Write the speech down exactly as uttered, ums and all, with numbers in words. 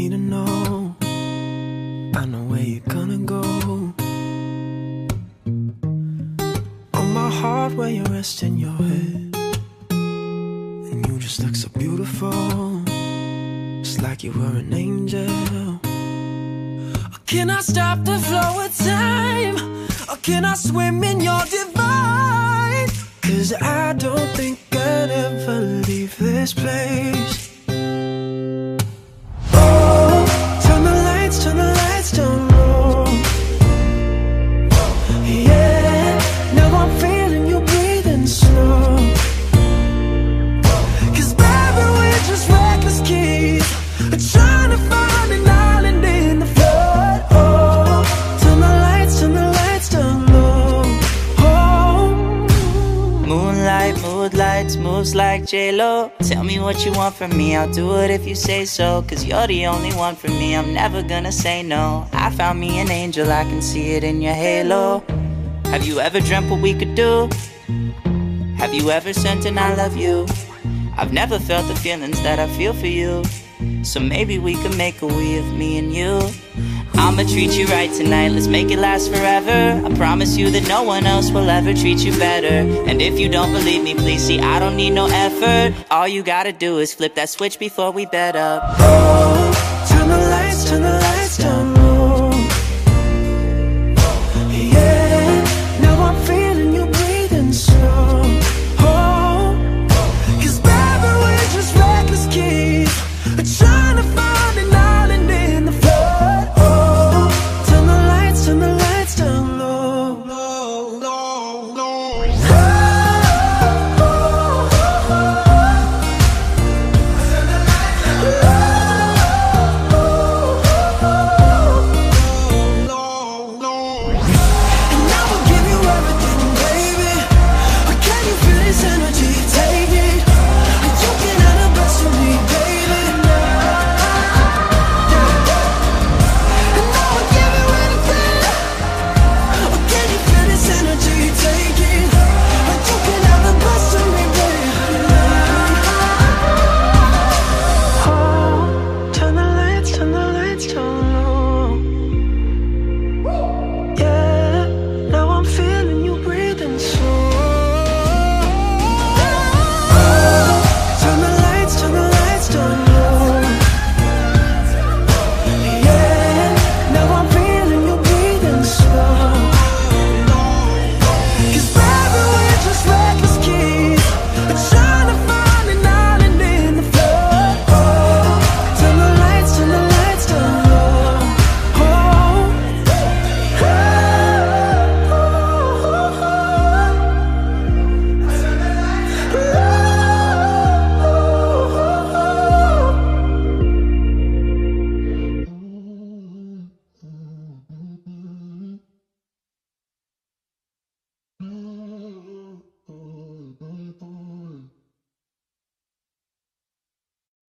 need to know. I know where you're gonna go. On my heart where you're resting your head, and you just look so beautiful, just like you were an angel. Can I stop the flow of time, or can I swim in your divine? Cause I don't think I'd ever leave this place. Oh, turn the lights, turn the lights down low. Yeah, now I'm feeling you breathing slow. Cause baby, we're just reckless kids, trying to find an island in the flood. Oh, turn the lights, turn the lights down low. Oh, moonlight, mood lights, moves like J-Lo. Tell me what you want from me, I'll do it if you say so. Cause you're the only one for me, I'm never gonna say no. I found me an angel, I can see it in your halo. Have you ever dreamt what we could do? Have you ever sent an I love you? I've never felt the feelings that I feel for you. So maybe we could make a we of me and you. I'ma treat you right tonight, let's make it last forever. I promise you that no one else will ever treat you better. And if you don't believe me, please see, I don't need no effort. All you gotta do is flip that switch before we bed up. oh, turn the lights, turn the lights